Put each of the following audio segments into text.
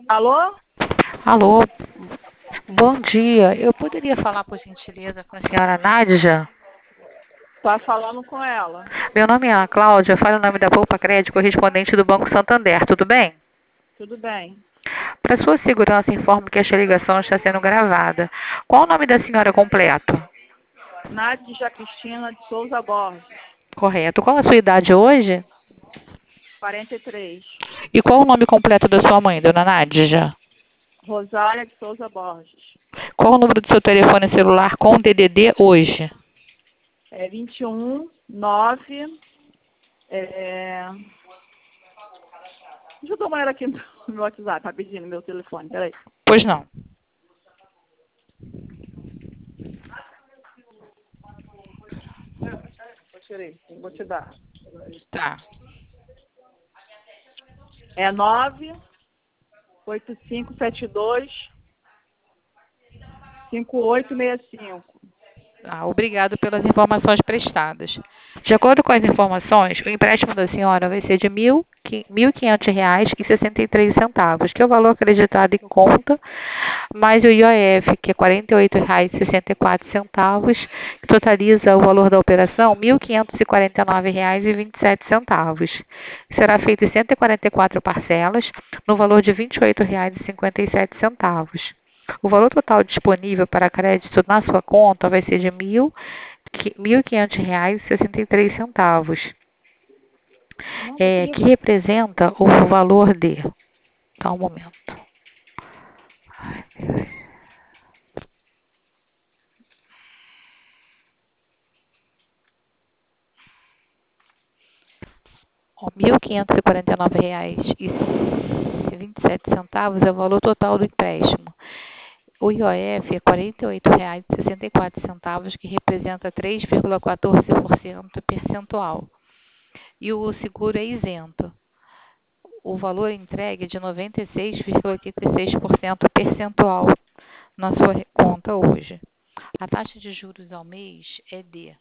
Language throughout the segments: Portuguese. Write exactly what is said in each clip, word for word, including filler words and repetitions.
Alô? Alô, bom dia. Eu poderia falar, por gentileza, com a senhora Nádia? Tá falando com ela. Meu nome é Ana Cláudia, falo o nome da Poupa Crédito, correspondente do Banco Santander, tudo bem? Tudo bem. Para sua segurança, informo que esta ligação está sendo gravada. Qual o nome da senhora completo? Nádia Cristina de Souza Borges, Correto. Qual a sua idade hoje? quarenta e três. E qual o nome completo da sua mãe, dona Nádia? Rosália de Souza Borges. Qual o número do seu telefone celular com D D D hoje? É vinte e um, nove. É... Deixa eu dar uma olhada aqui no meu WhatsApp, rapidinho, no meu telefone, peraí. Pois não. Eu tirei, vou te dar. Tá. É nove oito cinco sete dois cinco oito seis cinco. Ah, obrigado pelas informações prestadas. De acordo com as informações, o empréstimo da senhora vai ser de mil e quinhentos reais e sessenta e três centavos, que é o valor acreditado em conta, mais o I O F, que é quarenta e oito reais e sessenta e quatro centavos, que totaliza o valor da operação mil quinhentos e quarenta e nove reais e vinte e sete centavos. Será feito em cento e quarenta e quatro parcelas, no valor de vinte e oito reais e cinquenta e sete centavos. O valor total disponível para crédito na sua conta vai ser de mil e quinhentos reais e sessenta e três centavos, Não, eu é, queria... que representa o valor de... Tá um momento. Ai, Deus. Ó, mil quinhentos e quarenta e nove reais e vinte e sete centavos é o valor total do empréstimo. O I O F é quarenta e oito reais e sessenta e quatro centavos, que representa três vírgula quatorze por cento percentual. E o seguro é isento. O valor entregue é de noventa e seis vírgula oitenta e seis por cento percentual na sua conta hoje. A taxa de juros ao mês é de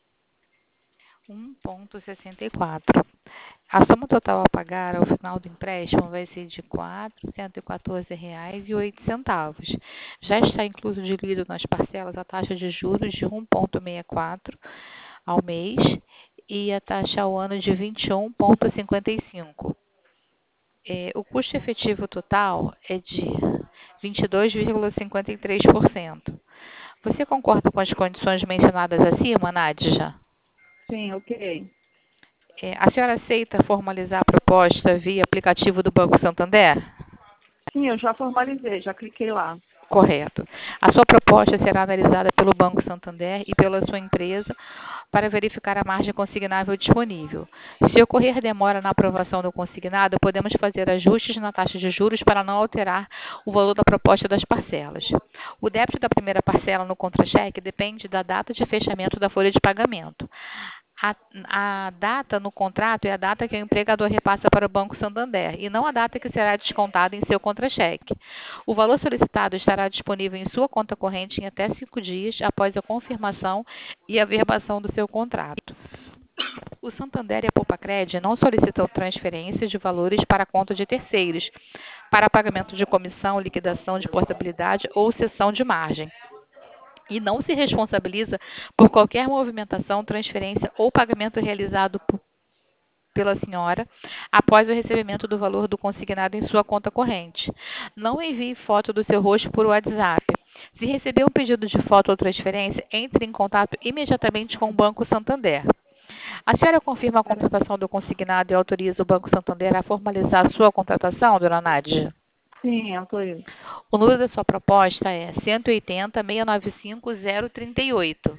um vírgula sessenta e quatro. A soma total a pagar ao final do empréstimo vai ser de quatrocentos e quatorze reais e oito centavos. Já está incluso diluído nas parcelas a taxa de juros de um vírgula sessenta e quatro ao mês e a taxa ao ano de vinte e um vírgula cinquenta e cinco. É, o custo efetivo total é de vinte e dois vírgula cinquenta e três por cento. Você concorda com as condições mencionadas acima, Nádia? Sim, ok. É, a senhora aceita formalizar a proposta via aplicativo do Banco Santander? Sim, eu já formalizei, já cliquei lá. Correto. A sua proposta será analisada pelo Banco Santander e pela sua empresa para verificar a margem consignável disponível. Se ocorrer demora na aprovação do consignado, podemos fazer ajustes na taxa de juros para não alterar o valor da proposta das parcelas. O débito da primeira parcela no contra-cheque depende da data de fechamento da folha de pagamento. A, a data no contrato é a data que o empregador repassa para o Banco Santander e não a data que será descontada em seu contra-cheque. O valor solicitado estará disponível em sua conta corrente em até cinco dias após a confirmação e averbação do seu contrato. O Santander e a Poupa-Cred não solicitam transferência de valores para a conta de terceiros, para pagamento de comissão, liquidação de portabilidade ou cessão de margem. E não se responsabiliza por qualquer movimentação, transferência ou pagamento realizado por, pela senhora após o recebimento do valor do consignado em sua conta corrente. Não envie foto do seu rosto por WhatsApp. Se receber um pedido de foto ou transferência, entre em contato imediatamente com o Banco Santander. A senhora confirma a contratação do consignado e autoriza o Banco Santander a formalizar a sua contratação, dona Nádia? Sim, autorizo. O número da sua proposta é cento e oitenta, seiscentos e noventa e cinco, zero trinta e oito.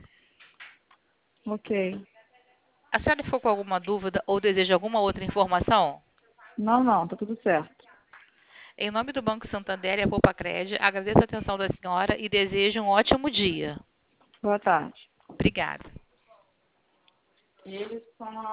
Ok. A senhora ficou com alguma dúvida ou deseja alguma outra informação? Não, não, tá tudo certo. Em nome do Banco Santander e a Poupa-Cred, agradeço a atenção da senhora e desejo um ótimo dia. Boa tarde. Obrigada. Eles são